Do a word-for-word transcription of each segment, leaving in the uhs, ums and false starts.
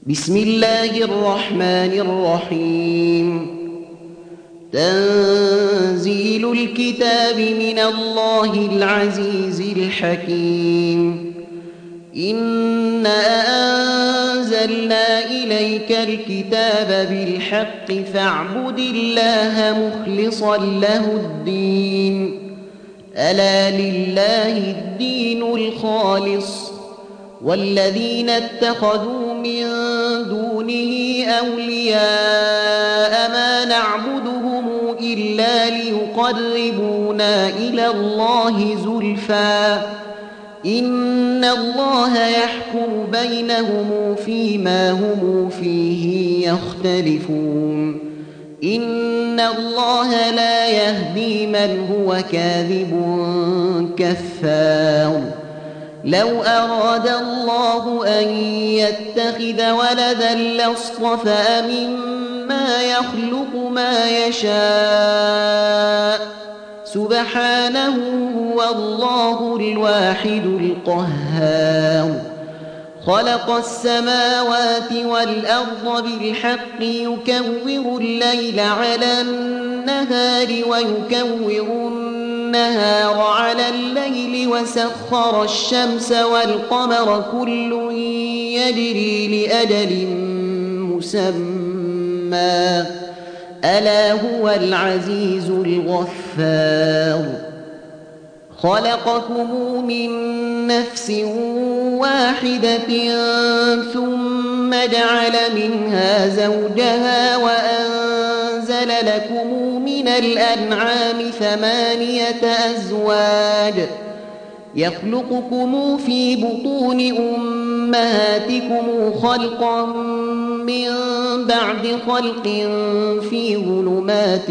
بسم الله الرحمن الرحيم. تنزيل الكتاب من الله العزيز الحكيم. إنا أنزلنا إليك الكتاب بالحق فاعبد الله مخلصا له الدين. ألا لله الدين الخالص، والذين اتخذوا من دونه أولياء ما نعبدهم إلا ليقربونا إلى الله زلفى إن الله يحكم بينهم فيما هم فيه يختلفون. إن الله لا يهدي من هو كاذب كفار. لو أراد الله أن يتخذ ولدا لاصطفى مما يخلق ما يشاء سبحانه هو الله الواحد القهار. خلق السماوات والأرض بالحق يكور الليل على النهار ويكور النهار على الليل وسخر الشمس والقمر كل يجري لأجل مسمى ألا هو العزيز الغفار. خلقكم من نفس واحدة ثم جعل منها زوجها وأنزل لكم من الأنعام ثمانية أزواج يخلقكم في بطون أمهاتكم خلقا من بعد خلق في ظلمات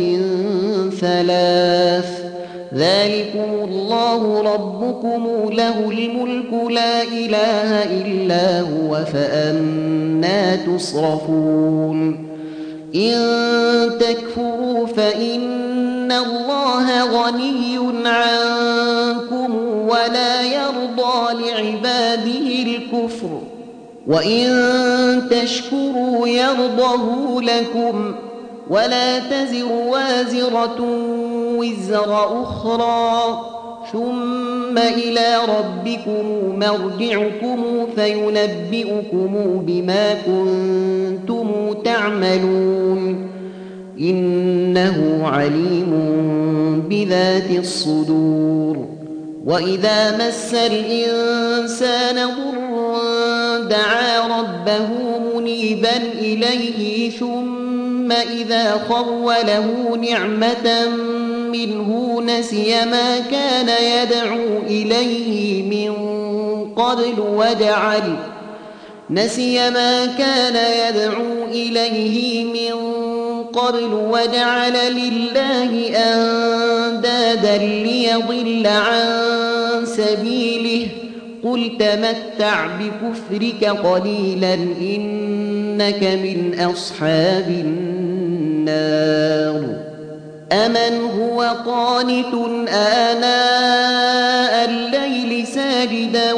ثلاث ذلكم الله ربكم له الملك لا إله إلا هو فأنى تصرفون. إن تكفروا فإن الله غني عنكم ولا يرضى لعباده الكفر وإن تشكروا يرضه لكم ولا تزر وازرة وزر أخرى ثم إلى ربكم مرجعكم فينبئكم بما كنتم تعملون. إنه عليم بذات الصدور. وإذا مس الإنسان ضر دعا ربه منيبا إليه ثم إذا خوله نعمة منه نسي ما كان يدعو إليه من قبل وجعل نسي ما كان يدعو إليه من قبل وجعل لله أندادا ليضل عن سبيله. قل تمتع بكفرك قليلا إنك من أصحاب النار. أمن هو قانت آناء الليل ساجدا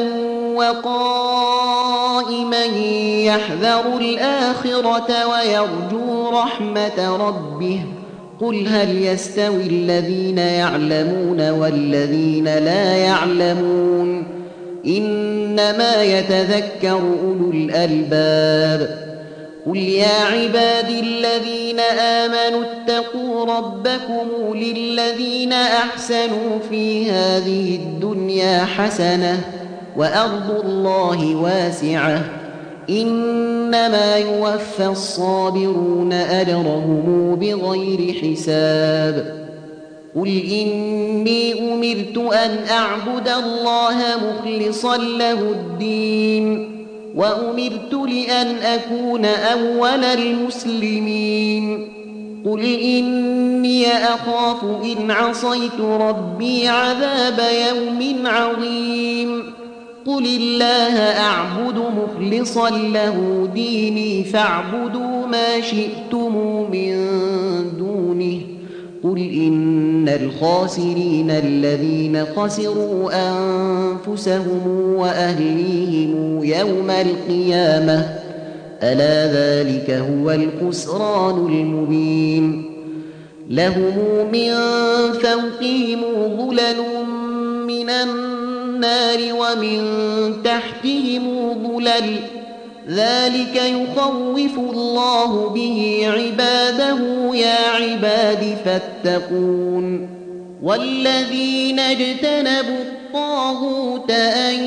وقائما يحذر الآخرة ويرجو رحمة ربه قل هل يستوي الذين يعلمون والذين لا يعلمون إنما يتذكر أولو الألباب. قل يا عبادي الذين آمنوا اتقوا ربكم للذين أحسنوا في هذه الدنيا حسنة وأرض الله واسعة إنما يوفى الصابرون أجرهم بغير حساب. قل إني أمرت أن أعبد الله مخلصا له الدين وأمرت لأن أكون أول المسلمين. قل إني أخاف إن عصيت ربي عذاب يوم عظيم. قل الله أعبد مخلصا له ديني فاعبدوا ما شئتم من دونه. قل إن الخاسرين الذين خسروا أنفسهم وأهليهم يوم القيامة ألا ذلك هو الخسران المبين لهم من فوقهم ظلل من النار ومن تحتهم ظلل ذلك يخوف الله به عباده يا عباد فاتقون والذين اجتنبوا الطاغوت أن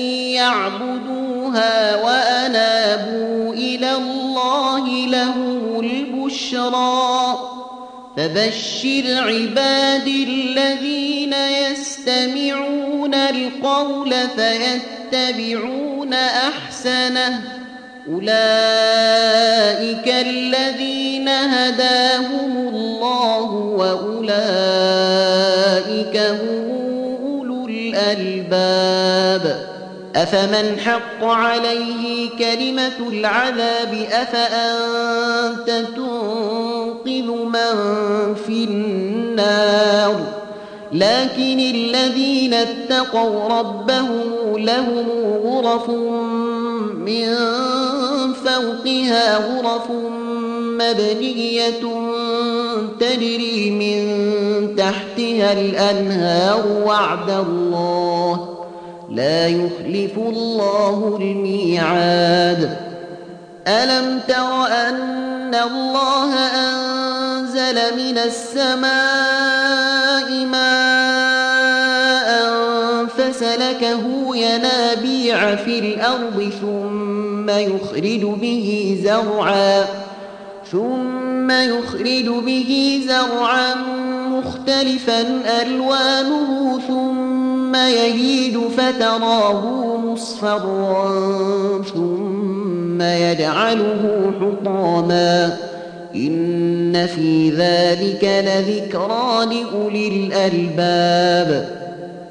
يعبدوها وأنابوا إلى الله لهم البشرى فبشر عبادي الذين يستمعون القول فيتبعون أحسنه أولئك الذين هداهم الله وأولئك هم أولو الألباب أفمن حق عليه كلمة العذاب أفأنت تنقذ من في النار لكن الذين اتقوا ربهم لهم غرف من فوقها غرف مبنية تجري من تحتها الأنهار وعد الله لا يخلف الله الميعاد ألم تر أن الله أنزل من السماء ماء فسلكه ينابيع في الأرض ثم يخرج به زرعا ثم يخرج به زرعا مختلفا ألوانه ثم يهيج فتراه مصفرا ثم يجعله حطاما إن في ذلك لذكرى لأولي الألباب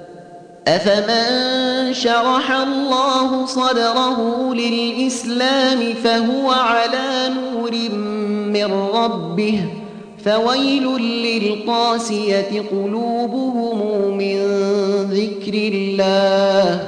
أفمن شرح الله صدره للإسلام فهو على نور من ربه فويل للقاسية قلوبهم من ذكر الله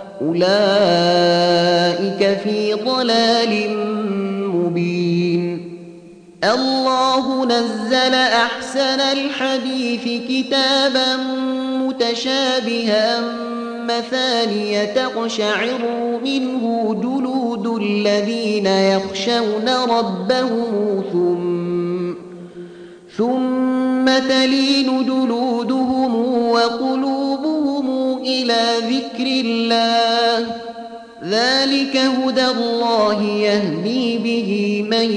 أولئك في ضلال مبين الله نزل أحسن الحديث كتابا متشابها مثانية تقشعر منه جلود الذين يخشون ربهم ثم ثم تلين جلودهم وقلوبهم إلى ذكر الله ذلك هدى الله يهدي به من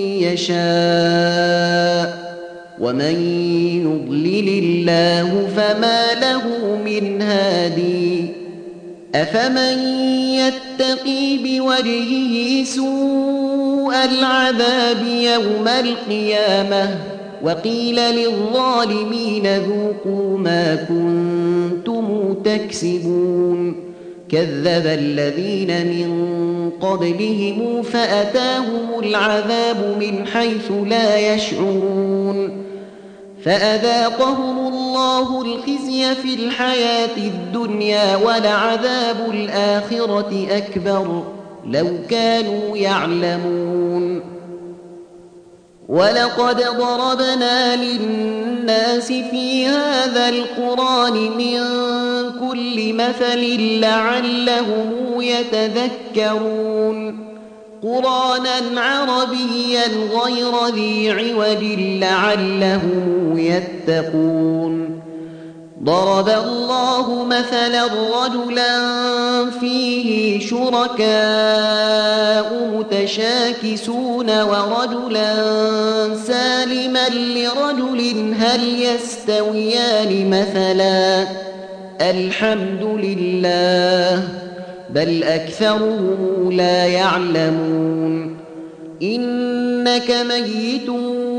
يشاء ومن يضلل الله فما له من هادي أفمن يتقي بوجهه سوء العذاب يوم القيامة وقيل للظالمين ذوقوا ما كنتم تكسبون كذب الذين من قبلهم فأتاهم العذاب من حيث لا يشعرون فأذاقهم الله الخزي في الحياة الدنيا ولعذاب الآخرة أكبر لو كانوا يعلمون ولقد ضربنا للناس في هذا القرآن من كل مثل لعلهم يتذكرون قرآنا عربيا غير ذي عوج لعلهم يتقون ضرب الله مثلا رجلا فيه شركاء متشاكسون ورجلا سالما لرجل هل يستويان مثلا الحمد لله بل أكثرهم لا يعلمون إنك ميت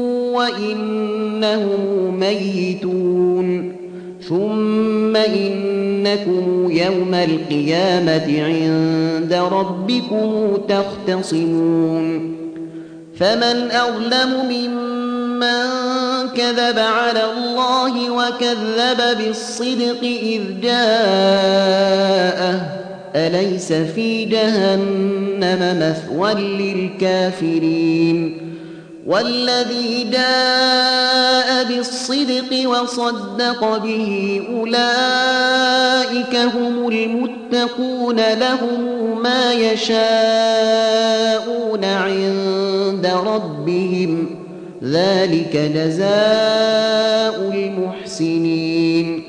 وإنهم ميتون ثم إنكم يوم القيامة عند ربكم تختصمون فمن أظلم ممن كذب على الله وكذب بالصدق إذ جاءه أليس في جهنم مثوى للكافرين والذي جاء بالصدق وصدق به أولئك هم المتقون لهم ما يشاءون عند ربهم ذلك جزاء المحسنين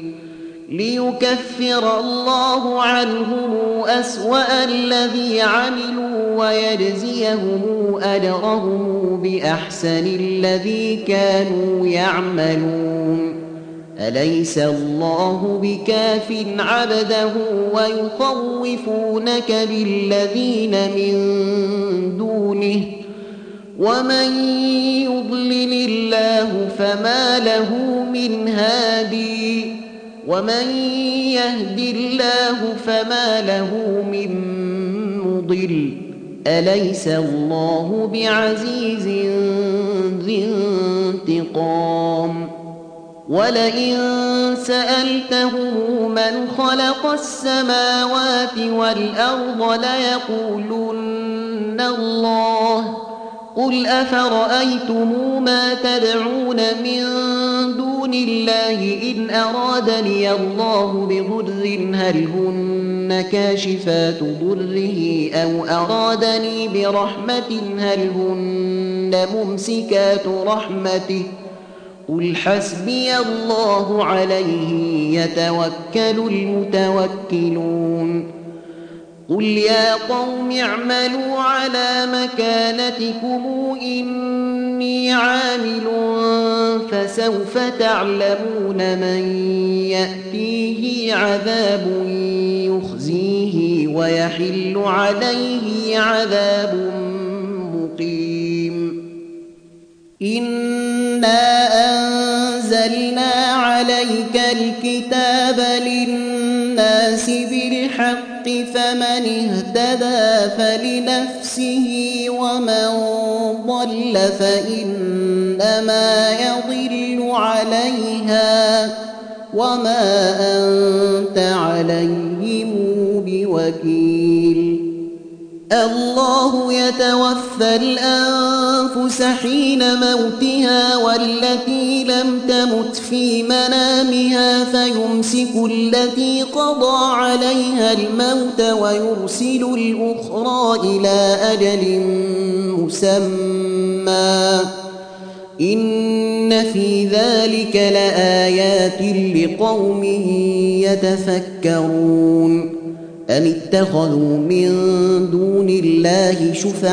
ليكفر الله عنهم أسوأ الذي عملوا ويجزيهم أجرهم بأحسن الذي كانوا يعملون أليس الله بكاف عبده ويخوفونك بالذين من دونه ومن يضلل الله فما له من هادي ومن يهد الله فما له من مضل أليس الله بعزيز ذي انتقام ولئن سألتهم من خلق السماوات والأرض ليقولن الله قل أفرأيتم ما تدعون من دون الله إن أرادني الله بضر هل هن كاشفات ضره أو أرادني برحمة هل هن ممسكات رحمته قل حسبي الله عليه يتوكل المتوكلون قل يا قوم اعملوا على مكانتكم إني عامل فسوف تعلمون من يأتيه عذاب يخزيه ويحل عليه عذاب مقيم إنا أنزلنا عليك الكتاب للناس بالحق فمن اهتدى فلنفسه ومن ضل فإنما يضل عليها وما أنت عليهم بوكيل الله يتوفى الأنفس حين موتها والتي لم تمت في منامها فيمسك التي قضى عليها الموت ويرسل الأخرى إلى أجل مسمى إن في ذلك لآيات لقوم يتفكرون أم اتخذوا من دون الله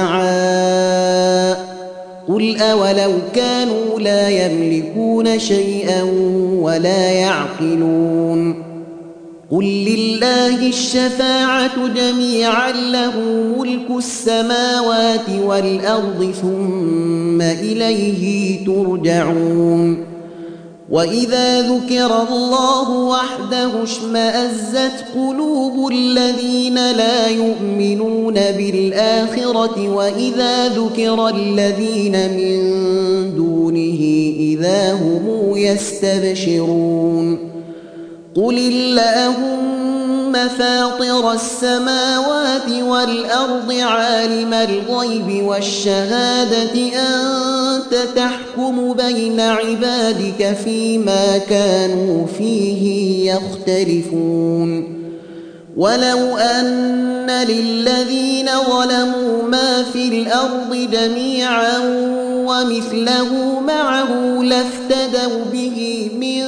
شفعاء قل أولو كانوا لا يملكون شيئا ولا يعقلون قل لله الشفاعة جميعا له ملك السماوات والأرض ثم إليه ترجعون وإذا ذكر الله وحده اشمأزت قلوب الذين لا يؤمنون بالآخرة وإذا ذكر الذين من دونه إذا هم يستبشرون قل اللهم فاطر السماوات والأرض عالم الغيب والشهادة أنت تحكم بين عبادك فيما كانوا فيه يختلفون ولو أن للذين ظلموا ما في الأرض جميعا ومثله معه لافتدوا به من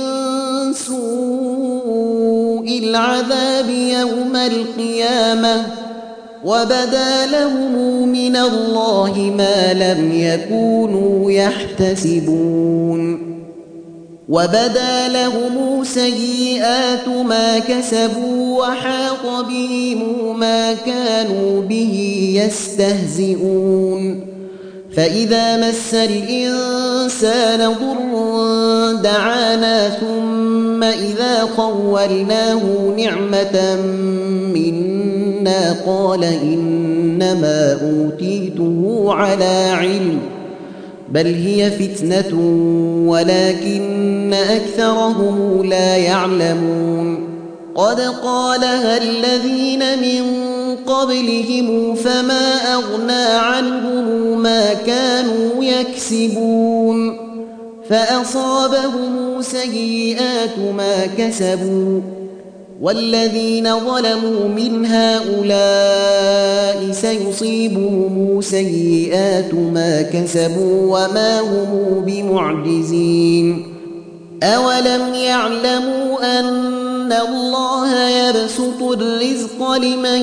سوء العذاب يوم القيامة وبدا لهم من الله ما لم يكونوا يحتسبون وبدا لهم سيئات ما كسبوا وحاق بهم ما كانوا به يستهزئون فإذا مس الإنسان ضر دعانا ثم إذا خولناه نعمة منا قال إنما أوتيته على علم بل هي فتنة ولكن أكثرهم لا يعلمون قد قالها الذين من قبلهم فما أغنى عنهم ما كانوا يكسبون فأصابهم سيئات ما كسبوا والذين ظلموا من هؤلاء سيصيبهم سيئات ما كسبوا وما هم بمعجزين أولم يعلموا أن الله يبسط الرزق لمن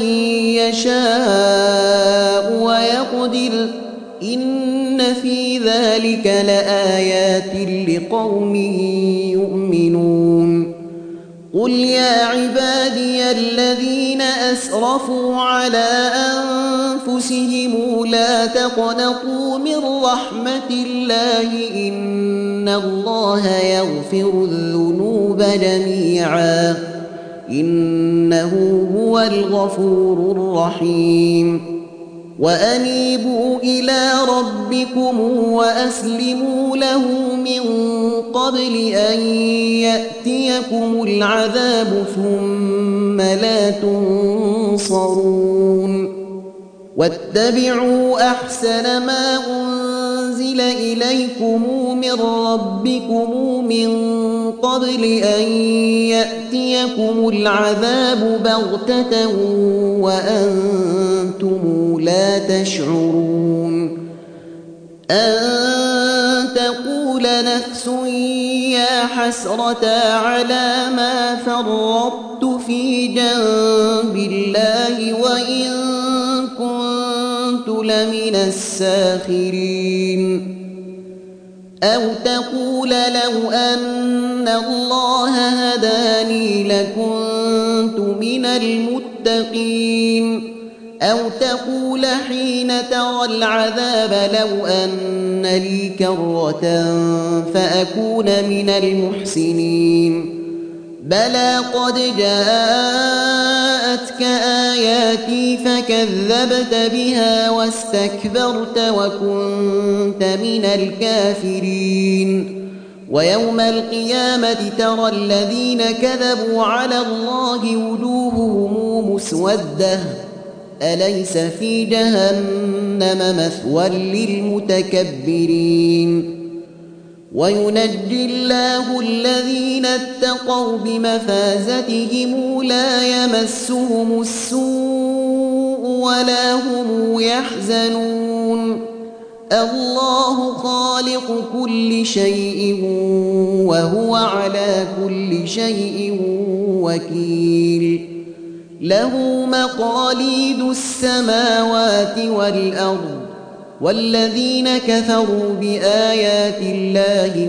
يشاء ويقدر إن في ذلك لآيات لقوم يؤمنون قل يا عبادي الذين أسرفوا على أنفسهم لا تقنطوا من رحمة الله إن الله يغفر الذنوب جميعا إنه هو الغفور الرحيم وأنيبوا إلى ربكم وأسلموا له من قبل أن يأتيكم العذاب ثم لا تنصرون واتبعوا أحسن ما أنزل إليكم من ربكم من قبل أن يأتيكم العذاب بغتة وأنتم لا تشعرون أن تقول نفس يا حسرة على ما فرطت في جنب الله وإن كنت لمن الساخرين أو تقول لو أن الله هداني لكنت من المتقين أو تقول حين ترى العذاب لو أن لي كرة فأكون من المحسنين بلى قد جاءتك آياتي فكذبت بها واستكبرت وكنت من الكافرين ويوم القيامة ترى الذين كذبوا على الله وجوههم مسودة أليس في جهنم مثوى للمتكبرين وينجي الله الذين اتقوا بمفازتهم لا يمسهم السوء ولا هم يحزنون الله خالق كل شيء وهو على كل شيء وكيل له مقاليد السماوات والأرض والذين كفروا بآيات الله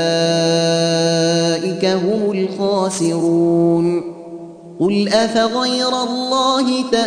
أولئك هم الخاسرون قل أفغير الله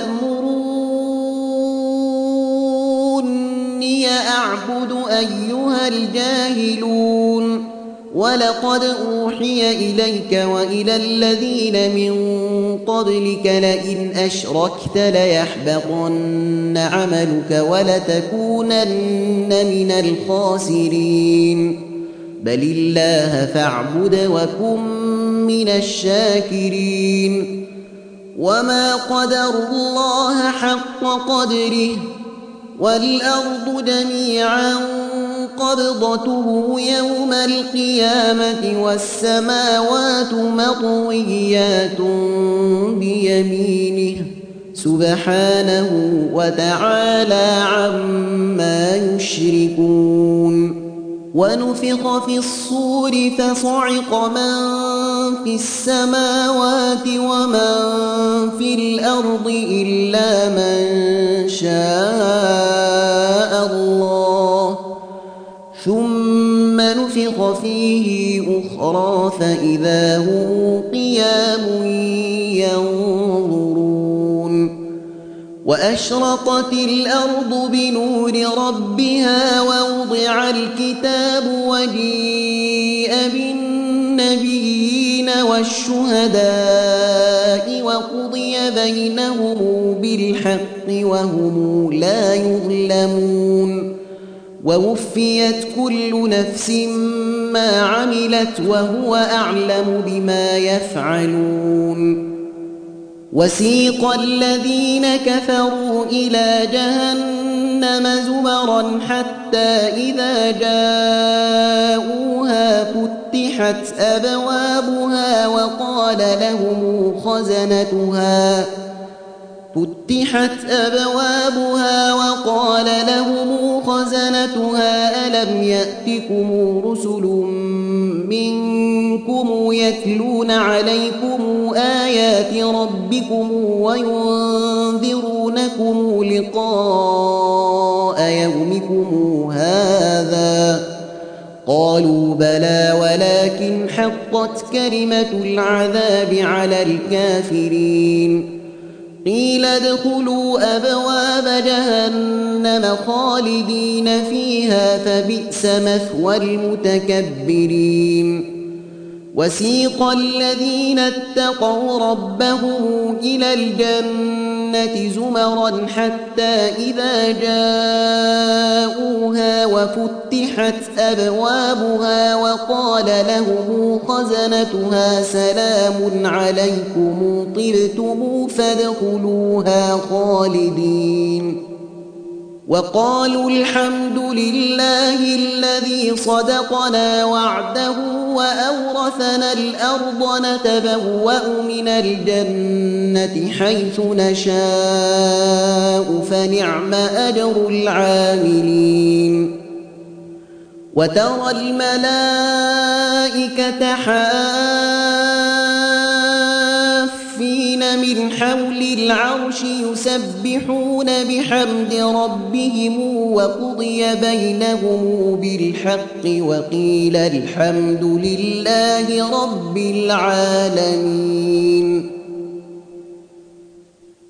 تأمروني أعبد أيها الجاهلون ولقد أوحي إليك وإلى الذين من قبلك لئن أشركت ليحبطن عملك ولتكونن من الخاسرين بل الله فاعبد وكن من الشاكرين وما قدروا الله حق قدره والأرض جميعا قبضته يوم القيامة والسماوات مطويات بيمينه سبحانه وتعالى عما يشركون ونفخ في الصور فصعق من في السماوات ومن في الأرض إلا من شاء الله ثم نفخ فيه أخرى فإذا هم قيام ينظرون وأشرقت الأرض بنور ربها ووضع الكتاب وجيء بالنبيين والشهداء وقضي بينهم بالحق وهم لا يظلمون ووفيت كل نفس ما عملت وهو أعلم بما يفعلون وسيق الذين كفروا إلى جهنم زمرا حتى إذا جاءوها فتحت أبوابها وقال لهم خزنتها فتحت أبوابها وقال لهم خزنتها ألم يأتكم رسل منكم يتلون عليكم آيات ربكم وينذرونكم لقاء يومكم هذا قالوا بلى ولكن حقت كلمة العذاب على الكافرين قيل ادخلوا أبواب جهنم خالدين فيها فبئس مثوى المتكبرين وسيق الذين اتقوا ربهم إلى الجنة زمرا حتى إذا جاءوها وفتحت أبوابها وقال لهم خزنتها سلام عليكم طبتم فادخلوها خالدين وقالوا الحمد لله الذي صدقنا وعده وأورثنا الأرض نتبوأ من الجنة حيث نشاء فنعم أجر العاملين وترى الملائكة حافين من حول العرش يسبحون بحمد ربهم وقضي بينهم بالحق وقيل الحمد لله رب العالمين